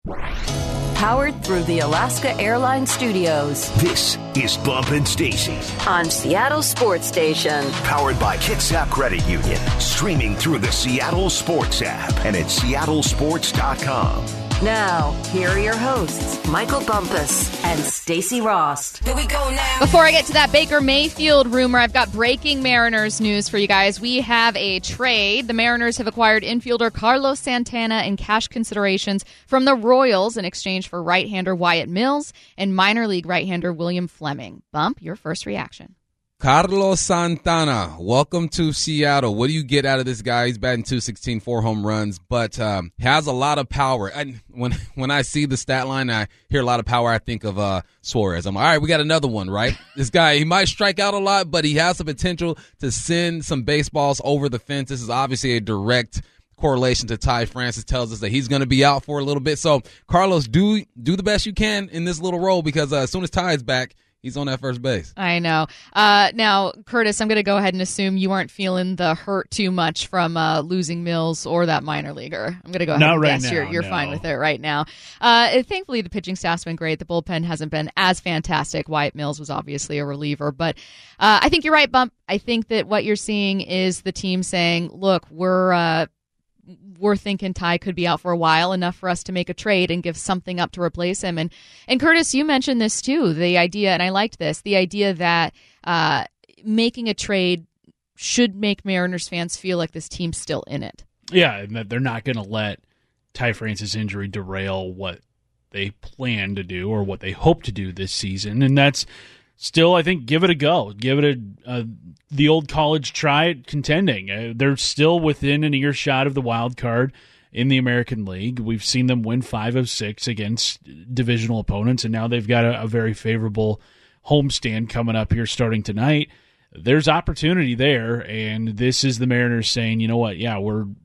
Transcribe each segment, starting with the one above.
Powered through the Alaska Airlines Studios. This is Bump and Stacy on Seattle Sports Station. Powered by Kitsap Credit Union. Streaming through the Seattle Sports app and at seattlesports.com. Now, here are your hosts, Michael Bumpus and Stacy Rost. Here we go now. Before I get to that Baker Mayfield rumor, I've got breaking Mariners news for you guys. We have a trade. The Mariners have acquired infielder Carlos Santana in cash considerations from the Royals in exchange for right-hander Wyatt Mills and minor league right-hander William Fleming. Bump, your first reaction. Carlos Santana, welcome to Seattle. What do you get out of this guy? He's batting .216, 4 home runs, but has a lot of power. And when I see the stat line, I hear a lot of power. I think of Suarez. I'm like, all right, we got another one, right? This guy, he might strike out a lot, but he has the potential to send some baseballs over the fence. This is obviously a direct correlation to Ty Francis. Tells us that he's going to be out for a little bit. So, Carlos, do the best you can in this little role because as soon as Ty is back, he's on that first base. I know. Now, Curtis, I'm going to go ahead and assume you aren't feeling the hurt too much from losing Mills or that minor leaguer. I'm going to go ahead and guess you're fine with it right now. Thankfully, the pitching staff's been great. The bullpen hasn't been as fantastic. Wyatt Mills was obviously a reliever. But I think you're right, Bump. I think that what you're seeing is the team saying, look, we're thinking Ty could be out for a while, enough for us to make a trade and give something up to replace him. And Curtis, you mentioned this too, the idea, and I liked this, the idea that making a trade should make Mariners fans feel like this team's still in it. Yeah, and that they're not going to let Ty Francis' injury derail what they plan to do or what they hope to do this season. And that's still, I think, give it a go. Give it the old college try at contending. They're still within an earshot of the wild card in the American League. We've seen them win 5 of 6 against divisional opponents, and now they've got a very favorable homestand coming up here starting tonight. There's opportunity there, and this is the Mariners saying, you know what, yeah,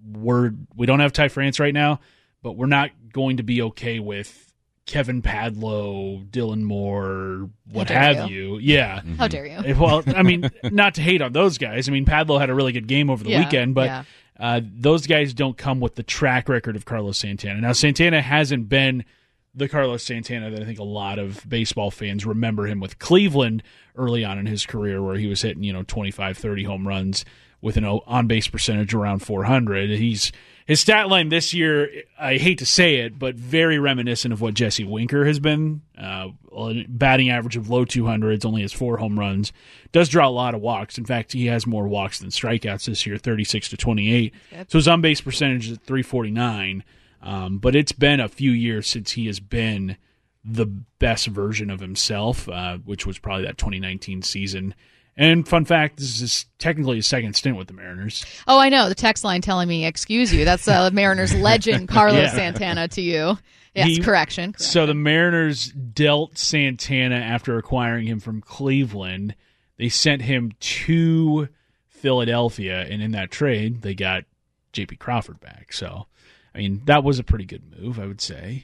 we don't have Ty France right now, but we're not going to be okay with Kevin Padlo, Dylan Moore, what have you. Yeah. How dare you? Well, I mean, not to hate on those guys. I mean, Padlo had a really good game over the weekend, but those guys don't come with the track record of Carlos Santana. Now, Santana hasn't been the Carlos Santana that I think a lot of baseball fans remember him with Cleveland early on in his career, where he was hitting, 25, 30 home runs with an on-base percentage around 400. His stat line this year, I hate to say it, but very reminiscent of what Jesse Winker has been. Batting average of low 200s, only has 4 home runs. Does draw a lot of walks. In fact, he has more walks than strikeouts this year, 36-28. Yep. So his on-base percentage is at 349. But it's been a few years since he has been the best version of himself, which was probably that 2019 season. And fun fact, this is technically his second stint with the Mariners. Oh, I know. The text line telling me, excuse you. That's Mariners legend Carlos Santana to you. Yes, correction. So the Mariners dealt Santana after acquiring him from Cleveland. They sent him to Philadelphia, and in that trade, they got J.P. Crawford back. So, I mean, that was a pretty good move, I would say.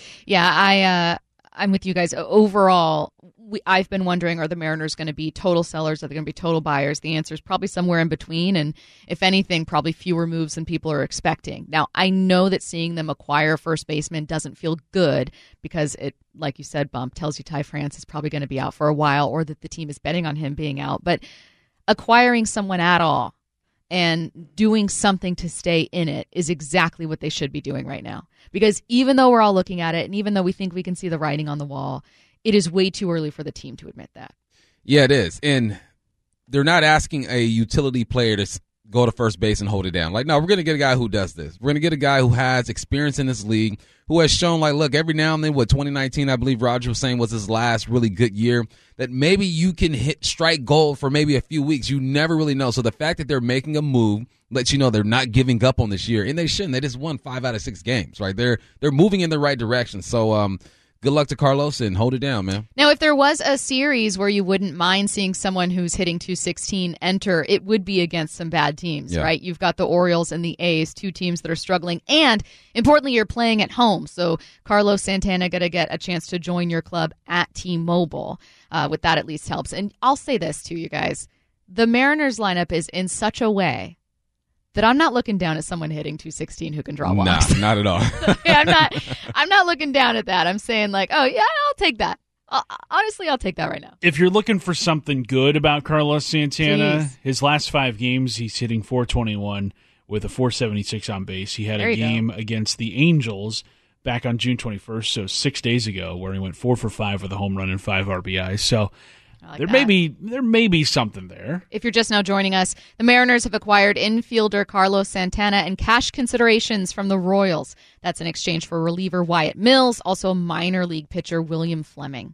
Yeah, I'm with you guys. Overall, I've been wondering, are the Mariners going to be total sellers? Are they going to be total buyers? The answer is probably somewhere in between, and if anything, probably fewer moves than people are expecting. Now, I know that seeing them acquire a first baseman doesn't feel good because it, like you said, Bump, tells you Ty France is probably going to be out for a while or that the team is betting on him being out. But acquiring someone at all and doing something to stay in it is exactly what they should be doing right now. Because even though we're all looking at it, and even though we think we can see the writing on the wall, it is way too early for the team to admit that. Yeah, it is. And they're not asking a utility player to go to first base and hold it down. Like, no, we're going to get a guy who does this. We're going to get a guy who has experience in this league, who has shown, like, look, every now and then, 2019, I believe Roger was saying was his last really good year, that maybe you can strike gold for maybe a few weeks. You never really know. So the fact that they're making a move lets you know they're not giving up on this year. And they shouldn't. They just won 5 out of 6 games, right? They're moving in the right direction. So, good luck to Carlos and hold it down, man. Now, if there was a series where you wouldn't mind seeing someone who's hitting 216 enter, it would be against some bad teams, right? You've got the Orioles and the A's, 2 teams that are struggling. And importantly, you're playing at home. So Carlos Santana going to get a chance to join your club at T-Mobile. With that, at least helps. And I'll say this to you guys. The Mariners lineup is in such a way that I'm not looking down at someone hitting 216 who can draw walks. No, not at all. I'm not looking down at that. I'm saying like, oh yeah, I'll take that. Honestly, I'll take that right now. If you're looking for something good about Carlos Santana, his last 5 games, he's hitting .421 with a .476 on base. He had a game against the Angels back on June 21st, so 6 days ago, where he went 4 for 5 with a home run and 5 RBIs. So there may be something there. If you're just now joining us, the Mariners have acquired infielder Carlos Santana and cash considerations from the Royals. That's in exchange for reliever Wyatt Mills, also minor league pitcher William Fleming.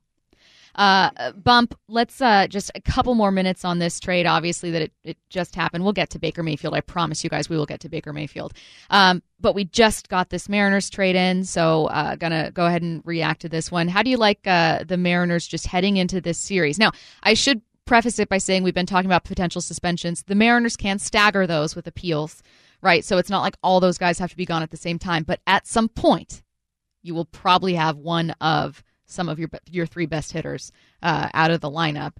Bump, let's just a couple more minutes on this trade. Obviously that it just happened. We'll get to Baker Mayfield. I promise you guys we will get to Baker Mayfield. But we just got this Mariners trade in, so gonna go ahead and react to this one. How do you like the Mariners just heading into this series? Now, I should preface it by saying we've been talking about potential suspensions. The Mariners can stagger those with appeals, right? So it's not like all those guys have to be gone at the same time. But at some point, you will probably have one of some of your 3 best hitters out of the lineup.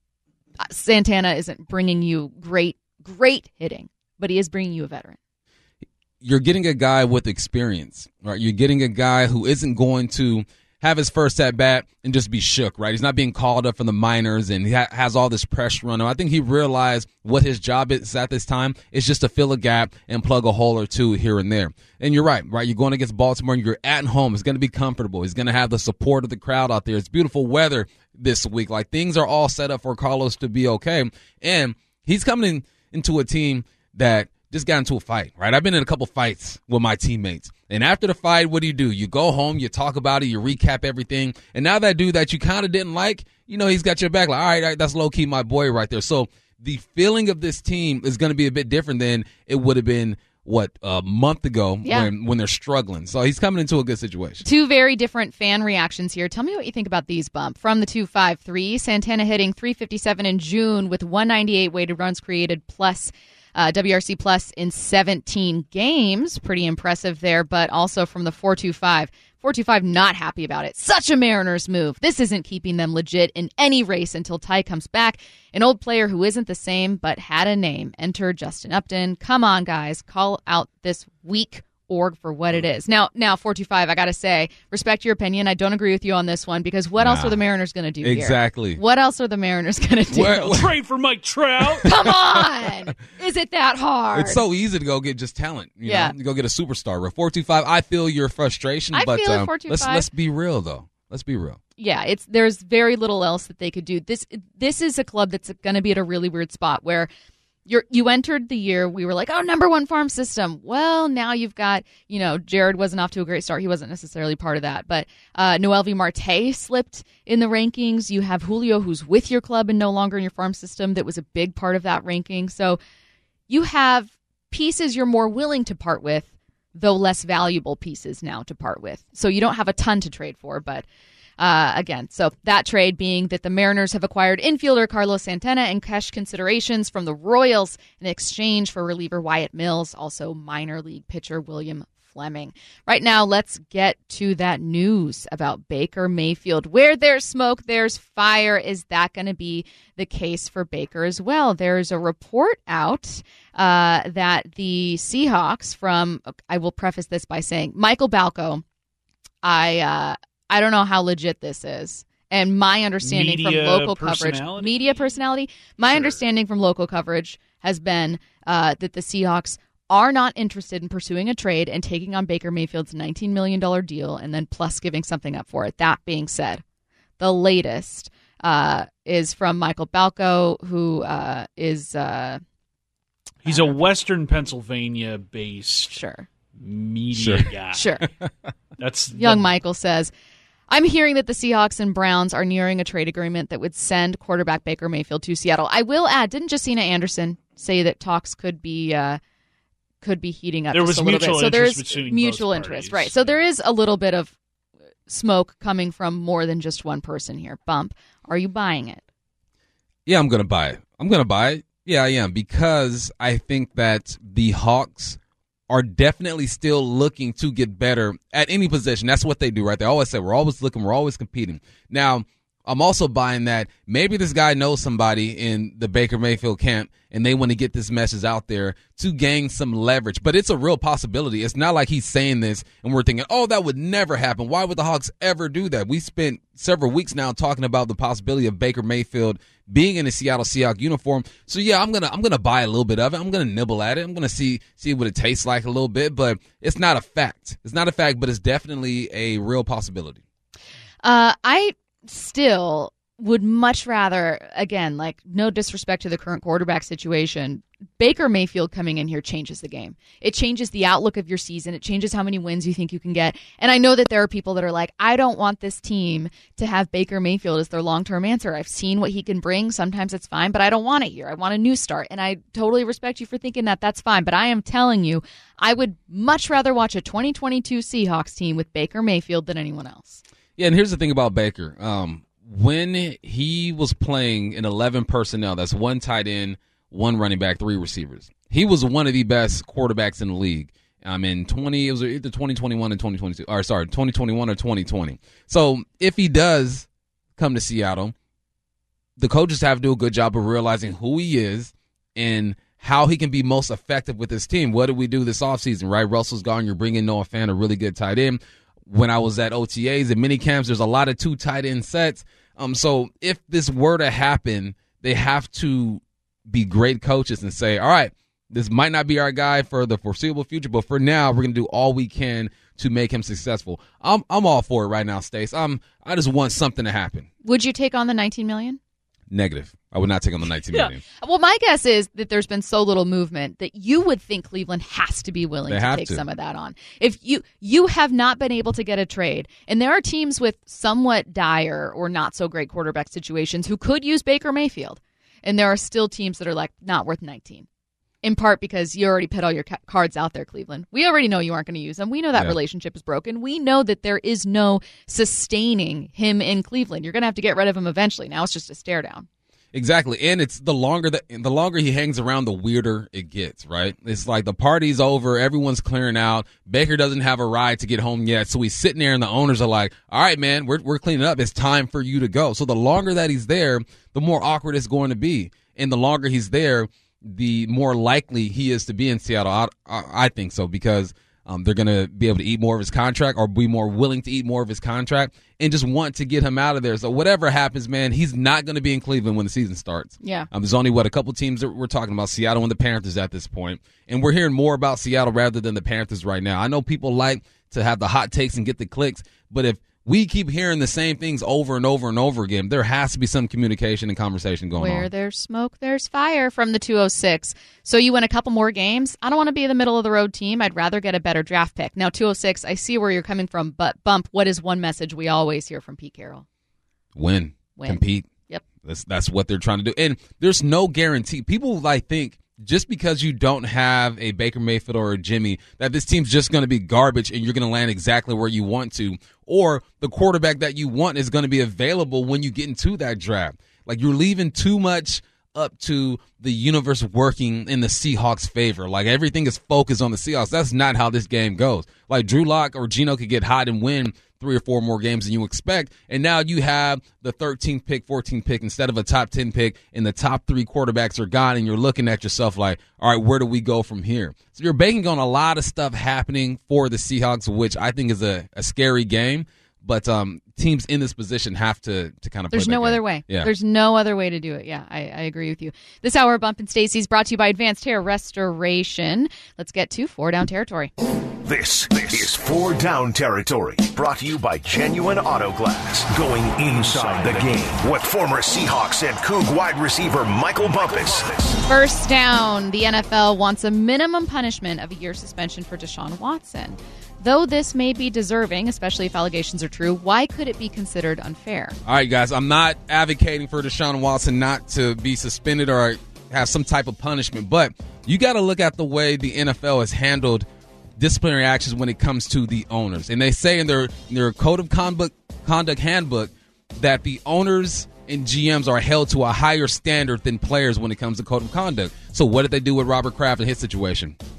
Santana isn't bringing you great hitting, but he is bringing you a veteran. You're getting a guy with experience, right? You're getting a guy who isn't going to have his first at bat and just be shook, right? He's not being called up from the minors and he has all this pressure on him. I think he realized what his job is at this time is just to fill a gap and plug a hole or two here and there. And you're right? You're going against Baltimore and you're at home. It's going to be comfortable. He's going to have the support of the crowd out there. It's beautiful weather this week. Like, things are all set up for Carlos to be okay. And he's coming into a team that just got into a fight, right? I've been in a couple fights with my teammates. And after the fight, what do? You go home, you talk about it, you recap everything. And now that dude that you kind of didn't like, he's got your back. Like, all right, that's low-key my boy right there. So the feeling of this team is going to be a bit different than it would have been, a month ago when they're struggling. So he's coming into a good situation. 2 very different fan reactions here. Tell me what you think about these, Bump. From the 253, Santana hitting .357 in June with 198 weighted runs created plus WRC plus in 17 games. Pretty impressive there, but also from the 425. 425 not happy about it. Such a Mariners move. This isn't keeping them legit in any race until Ty comes back. An old player who isn't the same but had a name. Enter Justin Upton. Come on, guys. Call out this weak org for what it is. Now 425, I got to say, respect your opinion. I don't agree with you on this one because what else are the Mariners going to do exactly. here? What else are the Mariners going to do? Trade for Mike Trout. Come on. Is it that hard? It's so easy to go get just talent. You know? You go get a superstar. 425, I feel your frustration, but let's be real, though. Let's be real. Yeah, there's very little else that they could do. This is a club that's going to be at a really weird spot where you entered the year, we were like, number 1 farm system. Well, now you've got, Jared wasn't off to a great start. He wasn't necessarily part of that. But Noelvi Marte slipped in the rankings. You have Julio, who's with your club and no longer in your farm system. That was a big part of that ranking. So you have pieces you're more willing to part with, though less valuable pieces now to part with. So you don't have a ton to trade for, but again, so that trade being that the Mariners have acquired infielder Carlos Santana and cash considerations from the Royals in exchange for reliever Wyatt Mills, also minor league pitcher William Fleming. Right now, let's get to that news about Baker Mayfield. Where there's smoke, there's fire. Is that going to be the case for Baker as well? There's a report out that the Seahawks I will preface this by saying, Michael Balco, I don't know how legit this is. And my understanding from local coverage, media personality, my understanding from local coverage has been that the Seahawks are not interested in pursuing a trade and taking on Baker Mayfield's $19 million deal and then plus giving something up for it. That being said, the latest is from Michael Balco, who is... he's a Western Pennsylvania-based media guy. Sure. That's Michael says... I'm hearing that the Seahawks and Browns are nearing a trade agreement that would send quarterback Baker Mayfield to Seattle. I will add, didn't Josina Anderson say that talks could be heating up just a little bit? So there is mutual interest, right? So there is a little bit of smoke coming from more than just one person here. Bump, are you buying it? Yeah, I'm going to buy it. Yeah, I am, because I think that the Hawks are definitely still looking to get better at any position. That's what they do, right? They always say, we're always looking, we're always competing. Now, I'm also buying that maybe this guy knows somebody in the Baker Mayfield camp and they want to get this message out there to gain some leverage. But it's a real possibility. It's not like he's saying this and we're thinking, oh, that would never happen. Why would the Hawks ever do that? We spent several weeks now talking about the possibility of Baker Mayfield being in a Seattle Seahawks uniform. So yeah, I'm gonna buy a little bit of it. I'm gonna nibble at it. I'm gonna see what it tastes like a little bit, but it's not a fact. It's not a fact, but it's definitely a real possibility. I still would much rather, again, like, no disrespect to the current quarterback situation, Baker Mayfield coming in here changes the game. It changes the outlook of your season. It changes how many wins you think you can get. And I know that there are people that are like, I don't want this team to have Baker Mayfield as their long-term answer. I've seen what he can bring. Sometimes it's fine, but I don't want it here. I want a new start. And I totally respect you for thinking that. That's fine. But I am telling you, I would much rather watch a 2022 Seahawks team with Baker Mayfield than anyone else. Yeah, and here's the thing about Baker. When he was playing in 11 personnel, that's one tight end, one running back, three receivers, he was one of the best quarterbacks in the league. It was either 2021 and 2022, or sorry, 2021 or 2020. So if he does come to Seattle, the coaches have to do a good job of realizing who he is and how he can be most effective with his team. What did we do this offseason, right? Russell's gone. You're bringing Noah Fant, a really good tight end. When I was at OTAs and mini camps, there's a lot of 2 tight end sets. So if this were to happen, they have to be great coaches and say, all right, this might not be our guy for the foreseeable future, but for now, we're going to do all we can to make him successful. I'm all for it right now, Stace. I just want something to happen. Would you take on the $19 million? Negative. I would not take on the $19 million. Well, my guess is that there's been so little movement that you would think Cleveland has to be willing to take some of that on. If you have not been able to get a trade, and there are teams with somewhat dire or not so great quarterback situations who could use Baker Mayfield, and there are still teams that are like, not worth 19. In part because you already put all your cards out there, Cleveland. We already know you aren't going to use them. We know that relationship is broken. We know that there is no sustaining him in Cleveland. You're going to have to get rid of him eventually. Now it's just a stare down. Exactly, and it's the longer he hangs around, the weirder it gets, right? It's like the party's over, everyone's clearing out. Baker doesn't have a ride to get home yet, so he's sitting there, and the owners are like, all right, man, we're cleaning up. It's time for you to go. So the longer that he's there, the more awkward it's going to be, and the longer he's there, the more likely he is to be in Seattle. I think so, because they're going to be able to eat more of his contract, or be more willing to eat more of his contract, and just want to get him out of there. So whatever happens, man, he's not going to be in Cleveland when the season starts. Yeah. There's only, a couple teams that we're talking about, Seattle and the Panthers at this point. And we're hearing more about Seattle rather than the Panthers right now. I know people like to have the hot takes and get the clicks, but if we keep hearing the same things over and over and over again, there has to be some communication and conversation going on. Where there's smoke, there's fire from the 206. So you win a couple more games. I don't want to be the middle-of-the-road team. I'd rather get a better draft pick. Now, 206, I see where you're coming from, but Bump, what is one message we always hear from Pete Carroll? Win. Compete. Yep. That's what they're trying to do. And there's no guarantee. People think just because you don't have a Baker Mayfield or a Jimmy, that this team's just going to be garbage and you're going to land exactly where you want to, or the quarterback that you want is going to be available when you get into that draft. Like, you're leaving too much up to the universe working in the Seahawks' favor. Like, everything is focused on the Seahawks. That's not how this game goes. Like, Drew Lock or Geno could get hot and win 3 or 4 more games than you expect, and now you have the 13th pick, 14th pick instead of a top 10 pick, and the top 3 quarterbacks are gone, and you're looking at yourself like, all right, where do we go from here? So you're banking on a lot of stuff happening for the Seahawks, which I think is a scary game, but teams in this position have to kind of There's no other way. Yeah. There's no other way to do it. Yeah, I agree with you. This hour of Bump and Stacy is brought to you by Advanced Hair Restoration. Let's get to 4 Down Territory. This is 4 Down Territory, brought to you by Genuine Auto Glass. Going inside the game with former Seahawks and Coug wide receiver Michael Bumpus. First down, the NFL wants a minimum punishment of a year suspension for Deshaun Watson. Though this may be deserving, especially if allegations are true, why could it be considered unfair? All right, guys, I'm not advocating for Deshaun Watson not to be suspended or have some type of punishment, but you got to look at the way the NFL has handled disciplinary actions when it comes to the owners. And they say in their code of conduct handbook that the owners and GMs are held to a higher standard than players when it comes to code of conduct. So what did they do with Robert Kraft in his situation?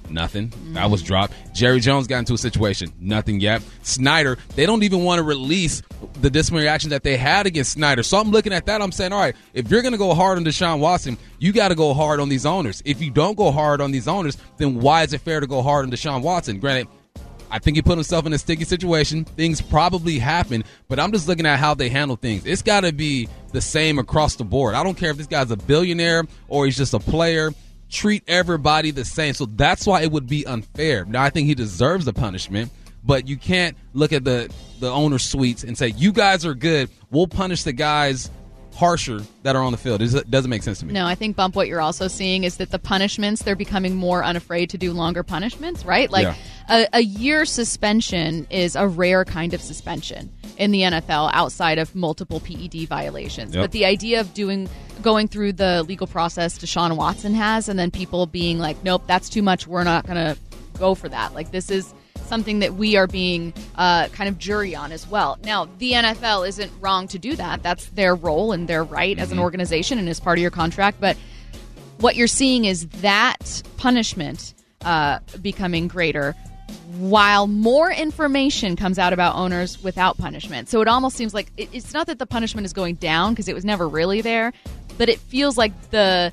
Nothing. That was dropped. Jerry Jones got into a situation. Nothing yet. Snyder, they don't even want to release the disciplinary action that they had against Snyder. So I'm looking at that. I'm saying, all right, if you're going to go hard on Deshaun Watson, you got to go hard on these owners. If you don't go hard on these owners, then why is it fair to go hard on Deshaun Watson? Granted, I think he put himself in a sticky situation. Things probably happen, but I'm just looking at how they handle things. It's got to be the same across the board. I don't care if this guy's a billionaire or he's just a player. Treat everybody the same. So that's why it would be unfair. Now, I think he deserves the punishment, but you can't look at the owner suites and say, you guys are good. We'll punish the guys harsher that are on the field. It doesn't make sense to me. No, I think, Bump, what you're also seeing is that the punishments, they're becoming more unafraid to do longer punishments, right? Like a year suspension is a rare kind of suspension in the NFL outside of multiple PED violations. But the idea of going through the legal process Deshaun Watson has, and then people being like, nope, that's too much. We're not going to go for that. Like, this is something that we are being kind of jury on as well. Now, the NFL isn't wrong to do that. That's their role and their right as an organization and as part of your contract. But what you're seeing is that punishment becoming greater while more information comes out about owners without punishment. So it almost seems like it's not that the punishment is going down because it was never really there, but it feels like the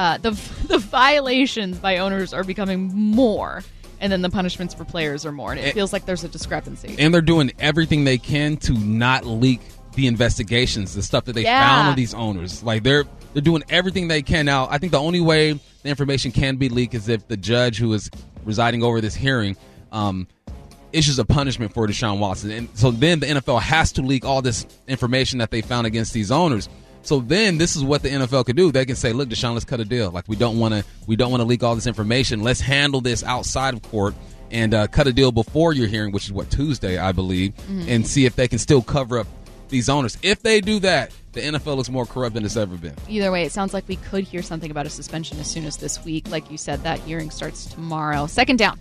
violations by owners are becoming more. And then the punishments for players are more. And it feels like there's a discrepancy. And they're doing everything they can to not leak the investigations, the stuff that they found on these owners. Like, they're doing everything they can. Now, I think the only way the information can be leaked is if the judge who is residing over this hearing issues a punishment for Deshaun Watson. And so then the NFL has to leak all this information that they found against these owners. So then this is what the NFL could do. They can say, look, Deshaun, let's cut a deal. Like, we don't want to leak all this information. Let's handle this outside of court and cut a deal before your hearing, which is Tuesday, I believe, and see if they can still cover up these owners. If they do that, the NFL looks more corrupt than it's ever been. Either way, it sounds like we could hear something about a suspension as soon as this week. Like you said, that hearing starts tomorrow. Second down.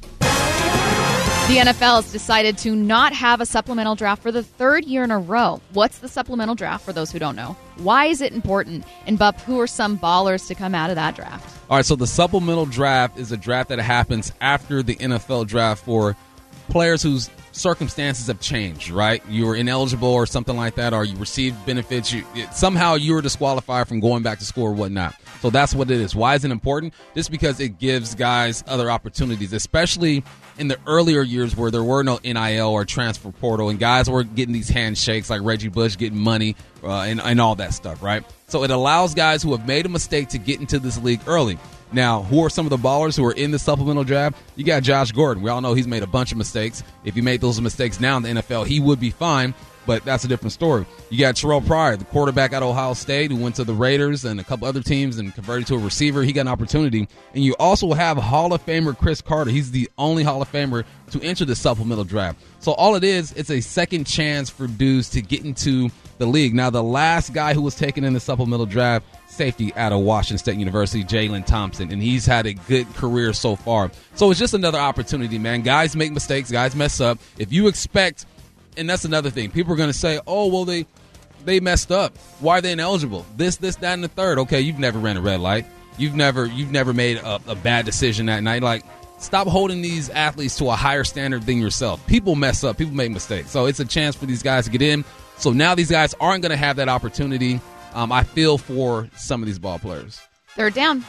The NFL has decided to not have a supplemental draft for the third year in a row. What's the supplemental draft, for those who don't know? Why is it important? And, Bup, who are some ballers to come out of that draft? All right, so the supplemental draft is a draft that happens after the NFL draft for players whose circumstances have changed, right? You were ineligible or something like that, or you received benefits. Somehow you were disqualified from going back to school or whatnot. So that's what it is. Why is it important? Just because it gives guys other opportunities, especially in the earlier years where there were no NIL or transfer portal, and guys were getting these handshakes like Reggie Bush getting money and all that stuff, right? So it allows guys who have made a mistake to get into this league early. Now, who are some of the ballers who are in the supplemental draft? You got Josh Gordon. We all know he's made a bunch of mistakes. If he made those mistakes now in the NFL, he would be fine, but that's a different story. You got Terrell Pryor, the quarterback at Ohio State, who went to the Raiders and a couple other teams and converted to a receiver. He got an opportunity. And you also have Hall of Famer Chris Carter. He's the only Hall of Famer to enter the supplemental draft. So all it is, it's a second chance for dudes to get into the league. Now, the last guy who was taken in the supplemental draft, safety out of Washington State University, Jalen Thompson, and he's had a good career so far. So it's just another opportunity, man. Guys make mistakes. Guys mess up. If you expect, and that's another thing, people are going to say, oh, well, they messed up. Why are they ineligible? This, that, and the third. Okay, you've never ran a red light. You've never made a bad decision that night. Like, stop holding these athletes to a higher standard than yourself. People mess up. People make mistakes. So it's a chance for these guys to get in. So now these guys aren't going to have that opportunity. I feel for some of these ball players. Third down.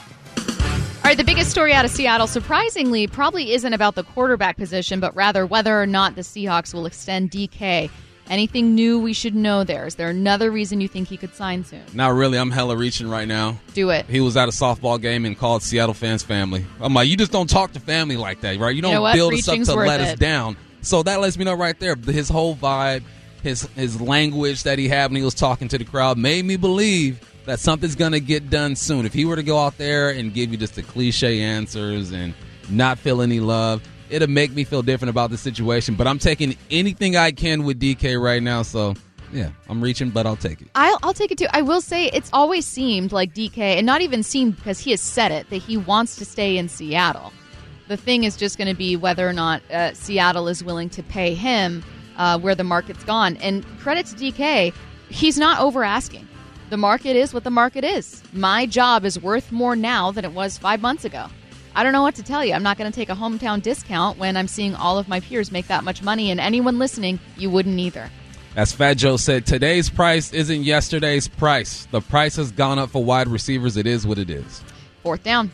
All right, the biggest story out of Seattle, surprisingly, probably isn't about the quarterback position, but rather whether or not the Seahawks will extend DK. Anything new we should know there? Is there another reason you think he could sign soon? Not really. I'm hella reaching right now. Do it. He was at a softball game and called Seattle fans family. I'm like, you just don't talk to family like that, right? You don't build us up to let us down. So that lets me know right there. His whole vibe, his language that he had when he was talking to the crowd made me believe that something's going to get done soon. If he were to go out there and give you just the cliche answers and not feel any love, it'll make me feel different about the situation. But I'm taking anything I can with DK right now. So, yeah, I'm reaching, but I'll take it. I'll take it, too. I will say it's always seemed like DK, and not even seemed because he has said it, that he wants to stay in Seattle. The thing is just going to be whether or not Seattle is willing to pay him where the market's gone. And credit to DK, he's not over asking. The market is what the market is. My job is worth more now than it was 5 months ago. I don't know what to tell you. I'm not going to take a hometown discount when I'm seeing all of my peers make that much money, and anyone listening, you wouldn't either. As Fat Joe said, today's price isn't yesterday's price. The price has gone up for wide receivers. It is what it is. 4th down.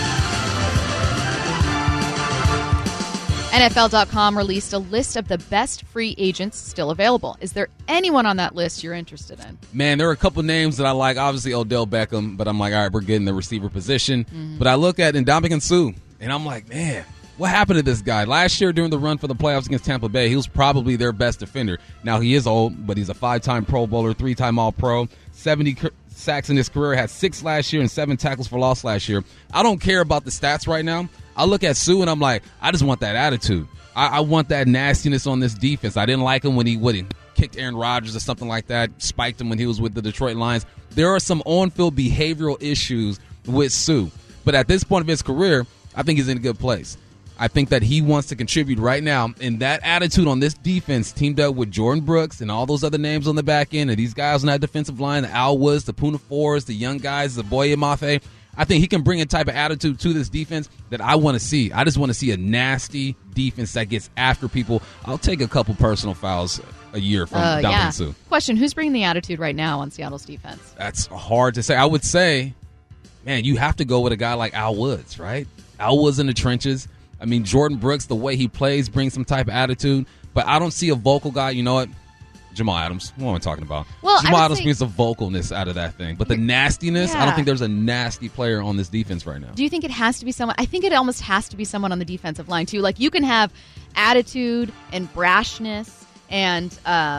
NFL.com released a list of the best free agents still available. Is there anyone on that list you're interested in? Man, there are a couple names that I like. Obviously, Odell Beckham, but I'm like, all right, we're getting the receiver position. Mm-hmm. But I look at Ndamukong Suh, and I'm like, man, what happened to this guy? Last year during the run for the playoffs against Tampa Bay, he was probably their best defender. Now, he is old, but he's a 5-time Pro Bowler, 3-time All-Pro, 70 sacks in his career, had 6 last year and 7 tackles for loss last year. I don't care about the stats right now. I look at Suh and I'm like, I just want that attitude. I want that nastiness on this defense. I didn't like him when he kicked Aaron Rodgers or something like that, spiked him when he was with the Detroit Lions. There are some on-field behavioral issues with Suh. But at this point of his career, I think he's in a good place. I think that he wants to contribute right now. And that attitude on this defense, teamed up with Jordan Brooks and all those other names on the back end, and these guys on that defensive line, the Al Woods, the Poona Fords, the young guys, the Boye Mafe, I think he can bring a type of attitude to this defense that I want to see. I just want to see a nasty defense that gets after people. I'll take a couple personal fouls a year from Ndamukong Suh. Question, who's bringing the attitude right now on Seattle's defense? That's hard to say. I would say, man, you have to go with a guy like Al Woods, right? Al Woods in the trenches. I mean, Jordan Brooks, the way he plays, brings some type of attitude. But I don't see a vocal guy. You know what? Jamal Adams. What am I talking about? Well, Jamal Adams brings the vocalness out of that thing. But the nastiness, I don't think there's a nasty player on this defense right now. Do you think it has to be someone? I think it almost has to be someone on the defensive line, too. Like, you can have attitude and brashness and,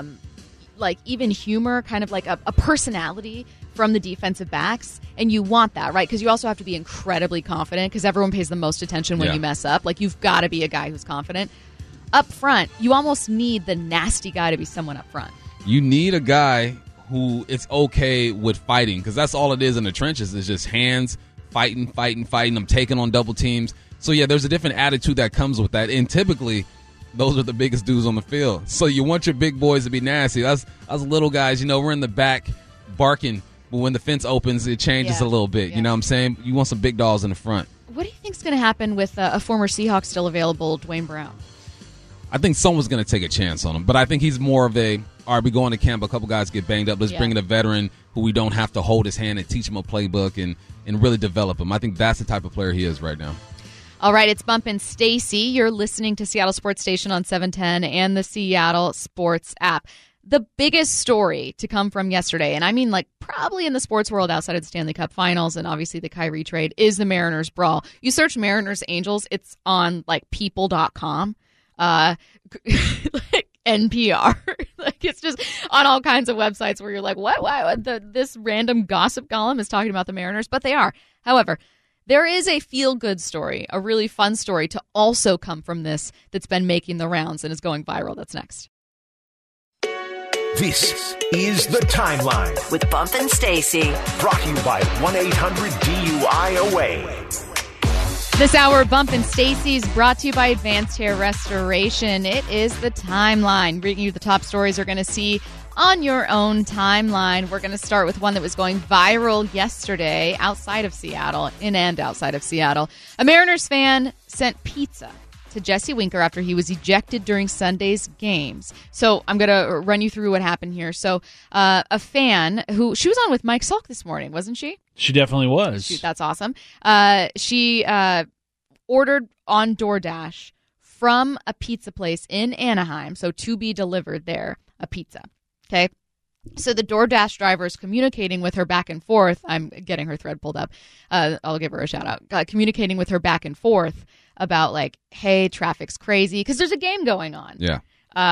like, even humor, kind of like a personality from the defensive backs, and you want that, right? Because you also have to be incredibly confident because everyone pays the most attention when you mess up. Like, you've got to be a guy who's confident. Up front, you almost need the nasty guy to be someone up front. You need a guy who it's okay with fighting, because that's all it is in the trenches. It's just hands, fighting. I'm taking on double teams. So, yeah, there's a different attitude that comes with that, and typically those are the biggest dudes on the field. So you want your big boys to be nasty. Us little guys, we're in the back barking, but when the fence opens, it changes a little bit. You know what I'm saying? You want some big dogs in the front. What do you think is going to happen with a former Seahawk still available, Dwayne Brown? I think someone's going to take a chance on him, but I think he's more of a, all right, we go into camp, a couple guys get banged up, let's bring in a veteran who we don't have to hold his hand and teach him a playbook and really develop him. I think that's the type of player he is right now. All right, it's Bump and Stacy. You're listening to Seattle Sports Station on 710 and the Seattle Sports app. The biggest story to come from yesterday, and I mean like probably in the sports world outside of the Stanley Cup Finals and obviously the Kyrie trade, is the Mariners brawl. You search Mariners Angels, it's on like people.com. Like NPR, like it's just on all kinds of websites where you're like, what? Why? This random gossip column is talking about the Mariners, but they are. However, there is a feel-good story, a really fun story to also come from this that's been making the rounds and is going viral. That's next. This is The Timeline with Bump and Stacy. Brought to you by 1-800-DUI-OA. This hour, Bump and Stacy's brought to you by Advanced Hair Restoration. It is The Timeline, bringing you the top stories you're going to see on your own timeline. We're going to start with one that was going viral yesterday outside of Seattle, in and outside of Seattle. A Mariners fan sent pizza to Jesse Winker after he was ejected during Sunday's games. So I'm going to run you through what happened here. So a fan who, she was on with Mike Salk this morning, wasn't she? She definitely was. That's awesome. She ordered on DoorDash from a pizza place in Anaheim, so to be delivered there, a pizza. Okay? So the DoorDash driver is communicating with her back and forth. I'm getting her thread pulled up. I'll give her a shout out. Communicating with her back and forth about like, hey, traffic's crazy, because there's a game going on. Yeah.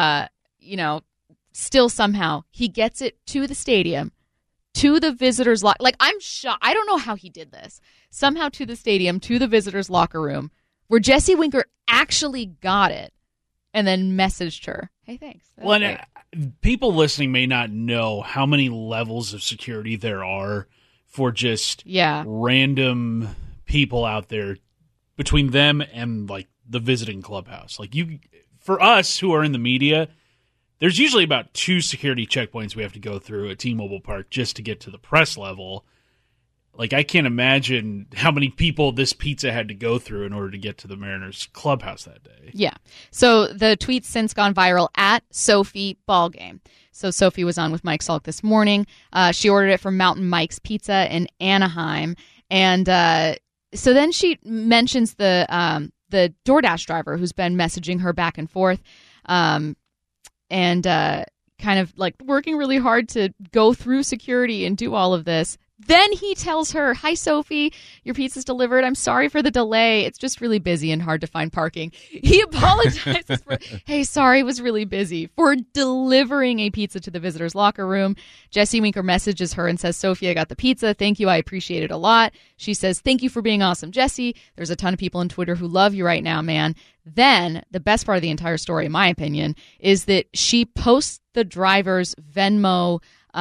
Still somehow he gets it to the stadium, to the visitors' locker. Like, I'm shocked. I don't know how he did this. Somehow to the stadium, to the visitors' locker room, where Jesse Winker actually got it and then messaged her, hey, thanks. Well, people listening may not know how many levels of security there are for just random people out there between them and, like, the visiting clubhouse. Like, for us who are in the media, there's usually about 2 security checkpoints we have to go through at T-Mobile Park just to get to the press level. Like, I can't imagine how many people this pizza had to go through in order to get to the Mariners clubhouse that day. Yeah. So the tweet's since gone viral at Sophie Ballgame. So Sophie was on with Mike Salk this morning. She ordered it from Mountain Mike's Pizza in Anaheim. And so then she mentions the DoorDash driver who's been messaging her back and forth and kind of like working really hard to go through security and do all of this. Then he tells her, "Hi, Sophie, your pizza's delivered. I'm sorry for the delay. It's just really busy and hard to find parking." He apologizes for, "Hey, sorry, it was really busy," for delivering a pizza to the visitor's locker room. Jesse Winker messages her and says, "Sophie, I got the pizza. Thank you. I appreciate it a lot." She says, "Thank you for being awesome, Jesse. There's a ton of people on Twitter who love you right now, man." Then the best part of the entire story, in my opinion, is that she posts the driver's Venmo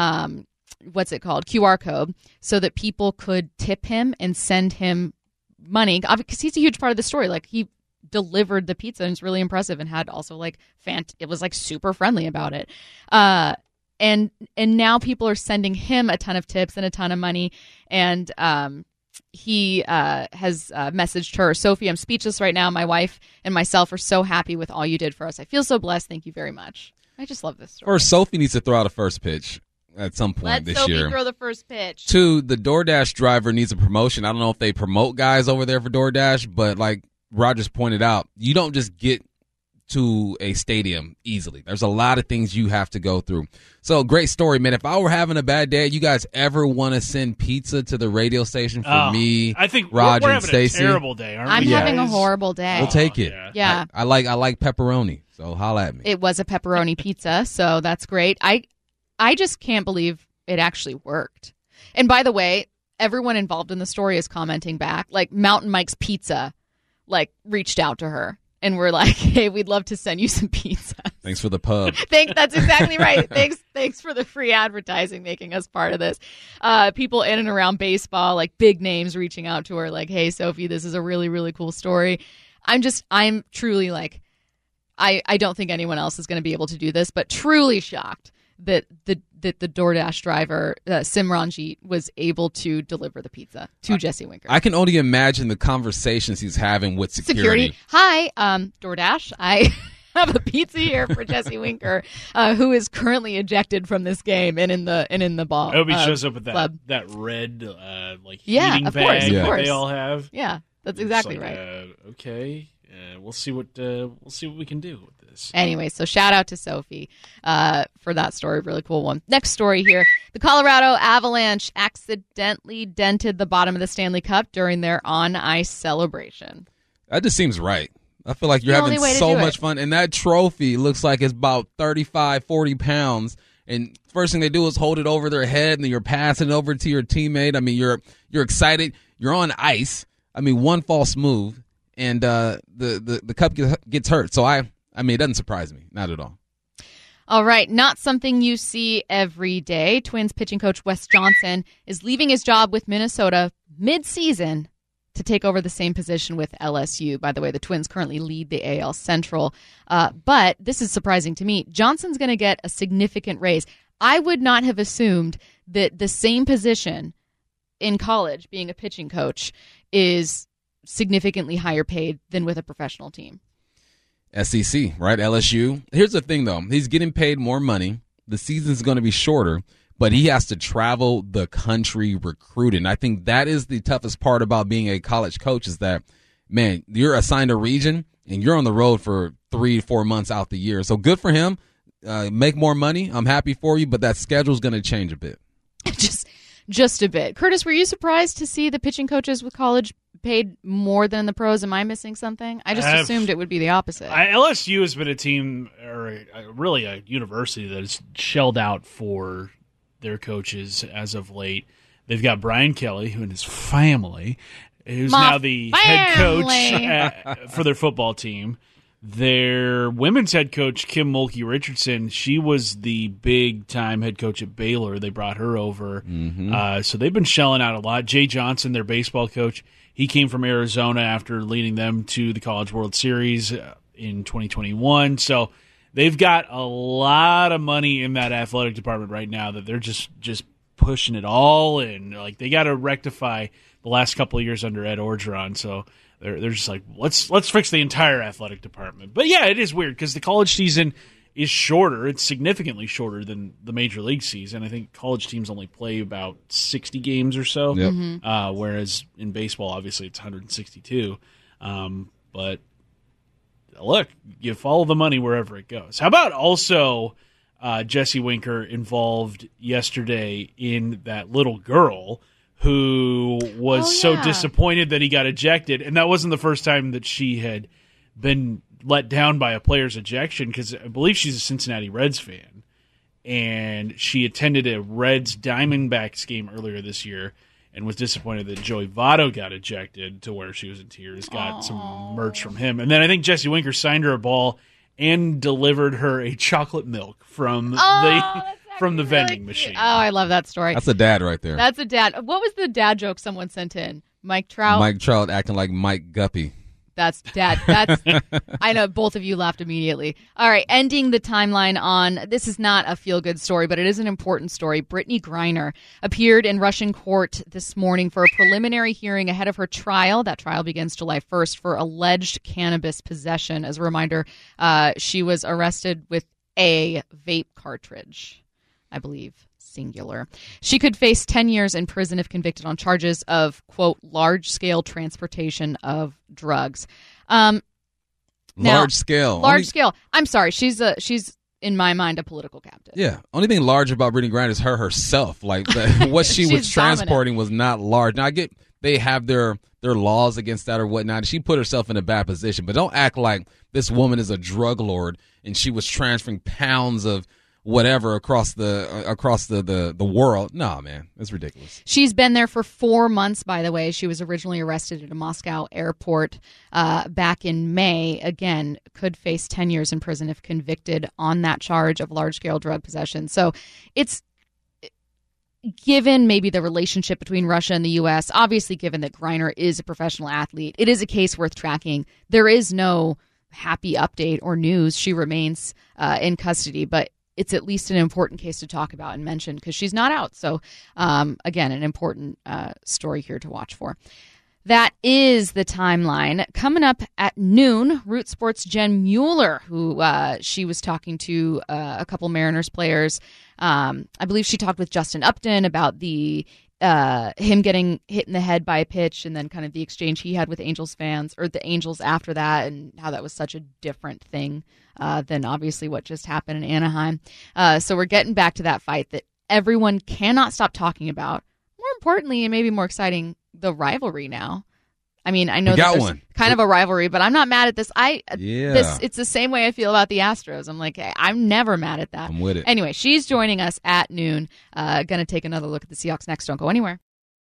QR code, so that people could tip him and send him money, because he's a huge part of the story. Like, he delivered the pizza and it's really impressive, and had also like it was like super friendly about it. And now people are sending him a ton of tips and a ton of money. And he has messaged her, "Sophie, I'm speechless right now. My wife and myself are so happy with all you did for us. I feel so blessed. Thank you very much." I just love this story. Or Sophie needs to throw out a first pitch at some point this year. Let Sophie throw the first pitch. 2, the DoorDash driver needs a promotion. I don't know if they promote guys over there for DoorDash, but like Rogers pointed out, you don't just get to a stadium easily. There's a lot of things you have to go through. So, great story, man. If I were having a bad day, you guys ever want to send pizza to the radio station for me, I think Roger, we're and having Stacey? a terrible day, aren't we? I'm having a horrible day. We'll take it. Yeah. I like pepperoni, so holla at me. It was a pepperoni pizza, so that's great. I just can't believe it actually worked. And by the way, everyone involved in the story is commenting back. Like, Mountain Mike's Pizza, like, reached out to her and were like, "Hey, we'd love to send you some pizza." Thanks for the pub. That's exactly right. Thanks for the free advertising, making us part of this. People in and around baseball, like big names, reaching out to her like, "Hey, Sophie, this is a really, really cool story." I'm truly like, I don't think anyone else is going to be able to do this, but truly shocked that the DoorDash driver, Simranjit, was able to deliver the pizza to Jesse Winker. I can only imagine the conversations he's having with security. "Hi, DoorDash, I have a pizza here for Jesse Winker, who is currently ejected from this game and in the ball." I hope he shows up with that red heating bag that they all have. Yeah, that's exactly right. Okay. We'll see what we can do with this. Anyway, so shout out to Sophie for that story. Really cool one. Next story here. The Colorado Avalanche accidentally dented the bottom of the Stanley Cup during their on-ice celebration. That just seems right. I feel like you're having so much fun. And that trophy looks like it's about 35, 40 pounds. And first thing they do is hold it over their head, and then you're passing it over to your teammate. I mean, you're excited. You're on ice. I mean, one false move, and the cup gets hurt. So I mean, it doesn't surprise me, not at all. All right, not something you see every day. Twins pitching coach Wes Johnson is leaving his job with Minnesota mid-season to take over the same position with LSU. By the way, the Twins currently lead the AL Central. But this is surprising to me. Johnson's going to get a significant raise. I would not have assumed that the same position in college, being a pitching coach, is significantly higher paid than with a professional team. SEC, right? LSU. Here's the thing, though. He's getting paid more money. The season's going to be shorter, but he has to travel the country recruiting. I think that is the toughest part about being a college coach is that, man, you're assigned a region, and you're on the road for 3-4 months out the year. So good for him. Make more money. I'm happy for you, but that schedule's going to change a bit. Just a bit. Curtis, were you surprised to see the pitching coaches with college paid more than the pros? Am I missing something? I just assumed it would be the opposite. LSU has been a team, or really a university, that has shelled out for their coaches as of late. They've got Brian Kelly, who and his family, who's now the head coach for their football team. Their women's head coach, Kim Mulkey-Richardson, she was the big-time head coach at Baylor. They brought her over. Mm-hmm. So they've been shelling out a lot. Jay Johnson, their baseball coach, he came from Arizona after leading them to the College World Series in 2021. So they've got a lot of money in that athletic department right now that they're just pushing it all in. Like, they got to rectify the last couple of years under Ed Orgeron. So they're just like, let's fix the entire athletic department. But yeah, it is weird because the college season is shorter. It's significantly shorter than the major league season. I think college teams only play about 60 games or so, whereas in baseball, obviously, it's 162. But look, you follow the money wherever it goes. How about also Jesse Winker involved yesterday in that little girl who was so disappointed that he got ejected, and that wasn't the first time that she had been let down by a player's ejection, because I believe she's a Cincinnati Reds fan, and she attended a Reds Diamondbacks game earlier this year and was disappointed that Joey Votto got ejected to where she was in tears, got some merch from him. And then I think Jesse Winker signed her a ball and delivered her a chocolate milk from the vending machine. Oh, I love that story. That's a dad right there. That's a dad. What was the dad joke someone sent in? Mike Trout? Mike Trout acting like Mike Guppy. That's dad. I know both of you laughed immediately. All right, ending the timeline on, this is not a feel-good story, but it is an important story. Brittany Griner appeared in Russian court this morning for a preliminary hearing ahead of her trial. That trial begins July 1st for alleged cannabis possession. As a reminder, she was arrested with a vape cartridge, I believe. Singular. She could face 10 years in prison if convicted on charges of, quote, large-scale transportation of drugs. Large scale. I'm sorry. She's in my mind, a political captive. Yeah. Only thing large about Brittany Griner is her herself. Like, what she was transporting was not large. Now, I get they have their laws against that or whatnot. She put herself in a bad position. But don't act like this woman is a drug lord and she was transferring pounds of whatever across the world. No, man, that's ridiculous. She's been there for 4 months, by the way. She was originally arrested at a Moscow airport back in May. Again, could face 10 years in prison if convicted on that charge of large-scale drug possession. So it's, given maybe the relationship between Russia and the U.S., obviously given that Griner is a professional athlete, it is a case worth tracking. There is no happy update or news. She remains in custody, but it's at least an important case to talk about and mention because she's not out. So, again, an important story here to watch for. That is the timeline. Coming up at noon, Root Sports' Jen Mueller, who she was talking to a couple Mariners players. I believe she talked with Justin Upton about the him getting hit in the head by a pitch and then kind of the exchange he had with Angels fans, or the Angels after that, and how that was such a different thing than obviously what just happened in Anaheim. So we're getting back to that fight that everyone cannot stop talking about. More importantly, and maybe more exciting, the rivalry now. I mean, I know that there's kind of a rivalry, but I'm not mad at this. It's the same way I feel about the Astros. I'm like, hey, I'm never mad at that. I'm with it. Anyway, she's joining us at noon. Going to take another look at the Seahawks next. Don't go anywhere.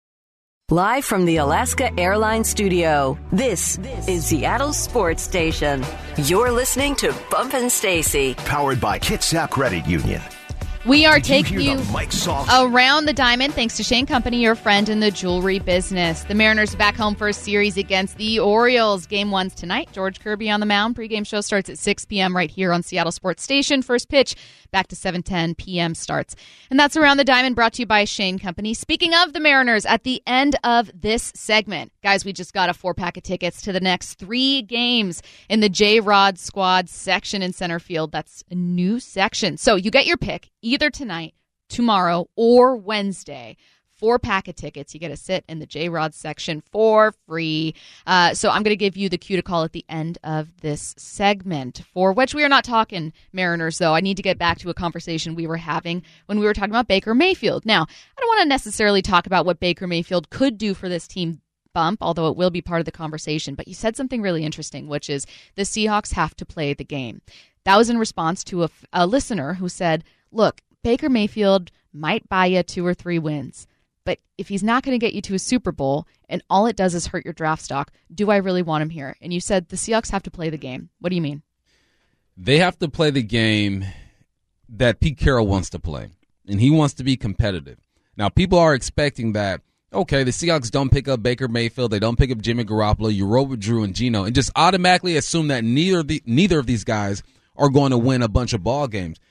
Live from the Alaska Airlines studio, this is Seattle Sports Station. You're listening to Bumpin' Stacy. Powered by Kitsap Credit Union. We are taking you around the diamond thanks to Shane Company, your friend in the jewelry business. The Mariners are back home for a series against the Orioles. Game 1's tonight. George Kirby on the mound. Pre-game show starts at 6 p.m. right here on Seattle Sports Station. First pitch back to 7:10 p.m. starts. And that's Around the Diamond, brought to you by Shane Company. Speaking of the Mariners, at the end of this segment, guys, we just got a 4-pack of tickets to the next 3 games in the J-Rod Squad section in center field. That's a new section. So you get your pick either tonight, tomorrow, or Wednesday. 4-pack of tickets. You get to sit in the J-Rod section for free. So I'm going to give you the cue to call at the end of this segment, for which we are not talking Mariners, though. I need to get back to a conversation we were having when we were talking about Baker Mayfield. Now, I don't want to necessarily talk about what Baker Mayfield could do for this team, Bump, although it will be part of the conversation. But you said something really interesting, which is the Seahawks have to play the game. That was in response to a listener who said, look, Baker Mayfield might buy you 2 or 3 wins, but if he's not going to get you to a Super Bowl and all it does is hurt your draft stock, do I really want him here? And you said the Seahawks have to play the game. What do you mean? They have to play the game that Pete Carroll wants to play, and he wants to be competitive. Now, people are expecting that, okay, the Seahawks don't pick up Baker Mayfield, they don't pick up Jimmy Garoppolo, you roll with Drew and Geno, and just automatically assume that neither of these guys are going to win a bunch of ball games.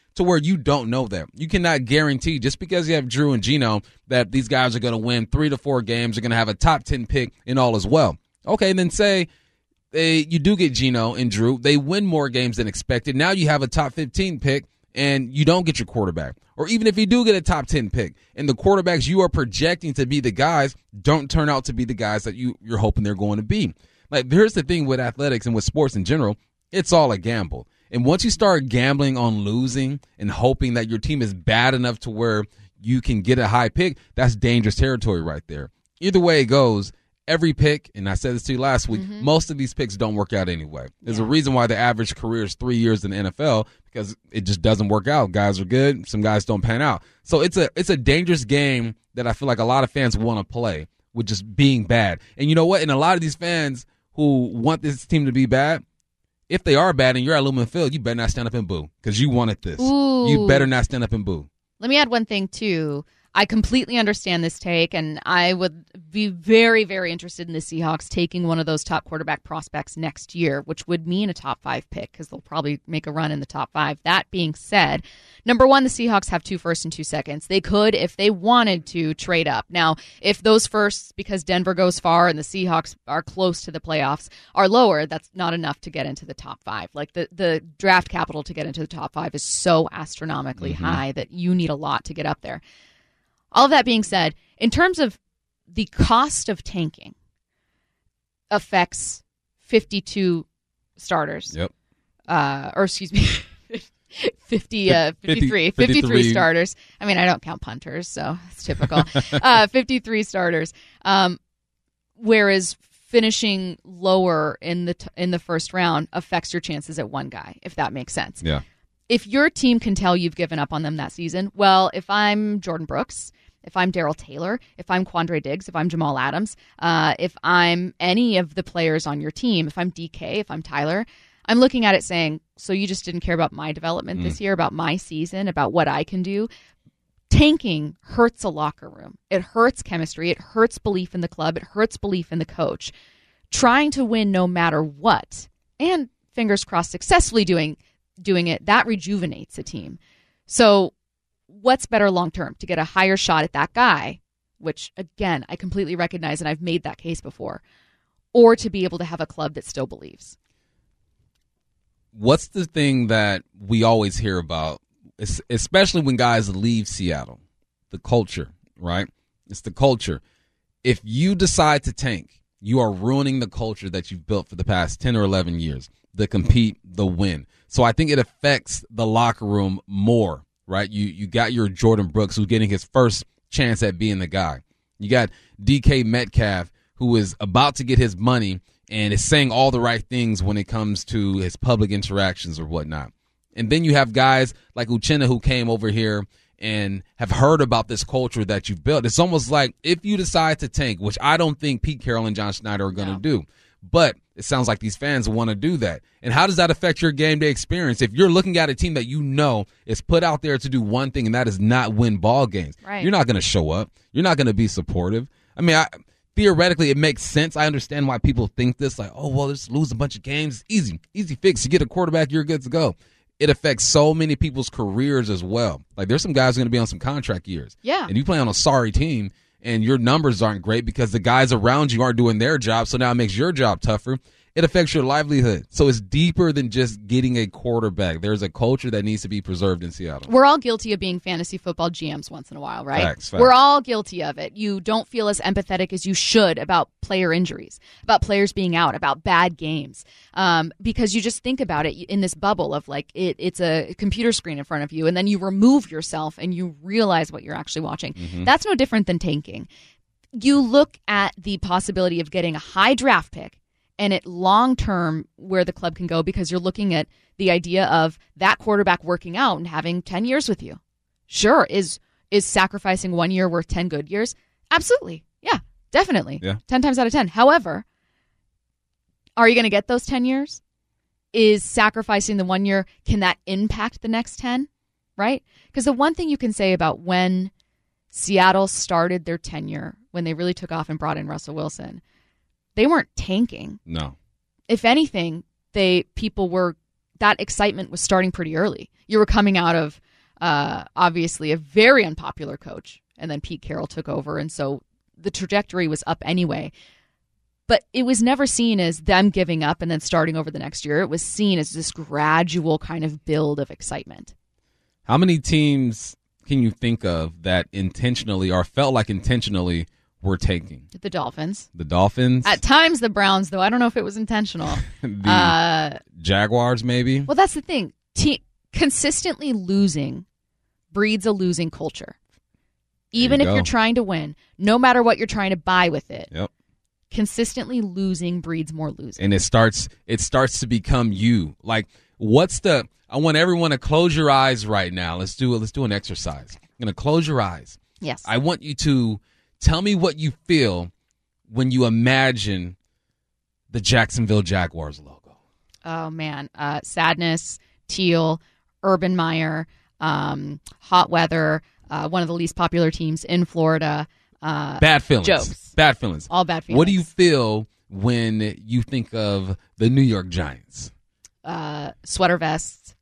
to where you don't know that. You cannot guarantee, just because you have Drew and Geno, that these guys are going to win 3 to 4 games, are going to have a top 10 pick and all as well. Okay, then say you do get Geno and Drew. They win more games than expected. Now you have a top 15 pick, and you don't get your quarterback. Or even if you do get a top 10 pick, and the quarterbacks you are projecting to be the guys don't turn out to be the guys that you're hoping they're going to be. Like, here's the thing with athletics and with sports in general, it's all a gamble. And once you start gambling on losing and hoping that your team is bad enough to where you can get a high pick, that's dangerous territory right there. Either way it goes, every pick, and I said this to you last week, most of these picks don't work out anyway. There's a reason why the average career is 3 years in the NFL, because it just doesn't work out. Guys are good, some guys don't pan out. So it's a dangerous game that I feel like a lot of fans want to play with just being bad. And you know what? And a lot of these fans who want this team to be bad, if they are bad and you're at Lumen Field, you better not stand up and boo, because you wanted this. Ooh. You better not stand up and boo. Let me add one thing, too. I completely understand this take, and I would be very, very interested in the Seahawks taking one of those top quarterback prospects next year, which would mean a top 5 pick, because they'll probably make a run in the top 5. That being said, number one, the Seahawks have 2 firsts and 2 seconds. They could, if they wanted to, trade up. Now, if those firsts, because Denver goes far and the Seahawks are close to the playoffs, are lower, that's not enough to get into the top 5. Like, the draft capital to get into the top 5 is so astronomically high that you need a lot to get up there. All of that being said, in terms of the cost of tanking affects 52 starters. Yep. Or excuse me, 53 starters. I mean, I don't count punters, so it's typical. 53 starters. Whereas finishing lower in the first round affects your chances at one guy, if that makes sense. Yeah. If your team can tell you've given up on them that season, well, if I'm Jordan Brooks, if I'm Darrell Taylor, if I'm Quandre Diggs, if I'm Jamal Adams, if I'm any of the players on your team, if I'm DK, if I'm Tyler, I'm looking at it saying, so you just didn't care about my development this year, about my season, about what I can do? Tanking hurts a locker room. It hurts chemistry. It hurts belief in the club. It hurts belief in the coach. Trying to win no matter what, and fingers crossed successfully doing it, that rejuvenates a team. So what's better long term? To get a higher shot at that guy, which, again, I completely recognize, and I've made that case before, or to be able to have a club that still believes? What's the thing that we always hear about, especially when guys leave Seattle? The culture, right? It's the culture. If you decide to tank, you are ruining the culture that you've built for the past 10 or 11 years. The compete, the win. So I think it affects the locker room more, right? You got your Jordan Brooks, who's getting his first chance at being the guy. You got DK Metcalf, who is about to get his money and is saying all the right things when it comes to his public interactions or whatnot. And then you have guys like Uchenna, who came over here and have heard about this culture that you've built. It's almost like if you decide to tank, which I don't think Pete Carroll and John Schneider are going to do, but it sounds like these fans want to do that. And how does that affect your game day experience? If you're looking at a team that you know is put out there to do one thing, and that is not win ball games, You're not going to show up. You're not going to be supportive. I mean, theoretically, it makes sense. I understand why people think this, like, oh, well, just lose a bunch of games. Easy fix. You get a quarterback, you're good to go. It affects so many people's careers as well. Like, there's some guys going to be on some contract years. Yeah. And you play on a sorry team, and your numbers aren't great because the guys around you aren't doing their job, so now it makes your job tougher. It affects your livelihood. So it's deeper than just getting a quarterback. There's a culture that needs to be preserved in Seattle. We're all guilty of being fantasy football GMs once in a while, right? Facts. We're all guilty of it. You don't feel as empathetic as you should about player injuries, about players being out, about bad games, because you just think about it in this bubble of like it's a computer screen in front of you, and then you remove yourself and you realize what you're actually watching. That's no different than tanking. You look at the possibility of getting a high draft pick and at long-term where the club can go, because you're looking at the idea of that quarterback working out and having 10 years with you. Sure, is sacrificing 1 year worth 10 good years? Absolutely. Yeah, definitely. Yeah. 10 times out of 10. However, are you going to get those 10 years? Is sacrificing the 1 year, can that impact the next 10? Right? Because the one thing you can say about when Seattle started their tenure, when they really took off and brought in Russell Wilson, they weren't tanking. No. If anything, people were that excitement was starting pretty early. You were coming out of obviously a very unpopular coach, and then Pete Carroll took over, and so the trajectory was up anyway. But it was never seen as them giving up and then starting over the next year. It was seen as this gradual kind of build of excitement. How many teams can you think of that intentionally or felt like intentionally were tanking? The Dolphins. The Dolphins. At times the Browns, though. I don't know if it was intentional. The Jaguars, maybe. Well, that's the thing. Consistently losing breeds a losing culture. Even if you're trying to win, no matter what you're trying to buy with it. Yep. Consistently losing breeds more losing. And it starts to become you. Like, I want everyone to close your eyes right now. Let's do an exercise. I'm going to close your eyes. Yes. I want you to tell me what you feel when you imagine the Jacksonville Jaguars logo. Oh, man. Sadness, teal, Urban Meyer, hot weather, one of the least popular teams in Florida. Bad feelings. Jokes. Bad feelings. All bad feelings. What do you feel when you think of the New York Giants? Sweater vests.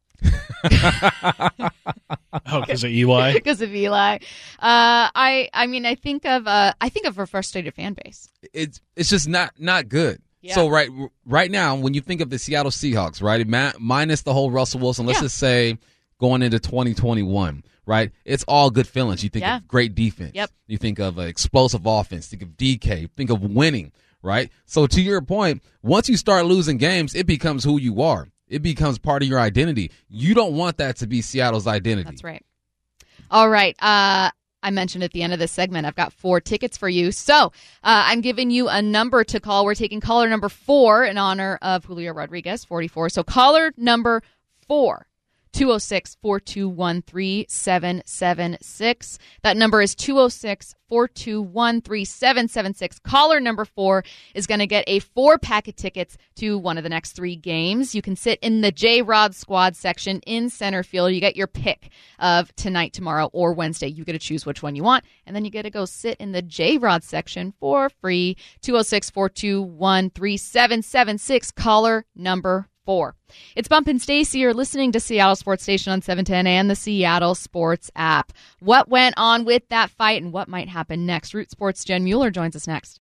Oh, because of Eli? Because of Eli. I think of a frustrated fan base. It's just not good. Yeah. So right now, when you think of the Seattle Seahawks, right, minus the whole Russell Wilson, let's just say going into 2021, right, it's all good feelings. You think of great defense. Yep. You think of explosive offense. Think of DK. Think of winning, right? So to your point, once you start losing games, it becomes who you are. It becomes part of your identity. You don't want that to be Seattle's identity. That's right. All right. I mentioned at the end of this segment, I've got 4 tickets for you. So I'm giving you a number to call. We're taking caller number 4 in honor of Julio Rodriguez, 44. So caller number 4. 206-421-3776. That number is 206-421-3776. Caller number 4 is going to get a 4-pack of tickets to one of the next 3 games. You can sit in the J-Rod squad section in center field. You get your pick of tonight, tomorrow, or Wednesday. You get to choose which one you want, and then you get to go sit in the J-Rod section for free. 206-421-3776. Caller number 4. It's Bump and Stacy. You're listening to Seattle Sports Station on 710 and the Seattle Sports app. What went on with that fight and what might happen next? Root Sports' Jen Mueller joins us next.